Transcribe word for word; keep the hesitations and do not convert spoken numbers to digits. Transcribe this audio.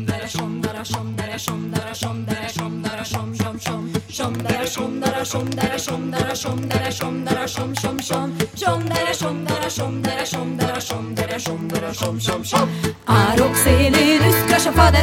som dara som dara som dara som dara som dara som dara som som som som dara som dara som dara som dara som dara som dara som som som som dara som dara som dara som dara som dara som dara som som som árok szélén üszkös a fader.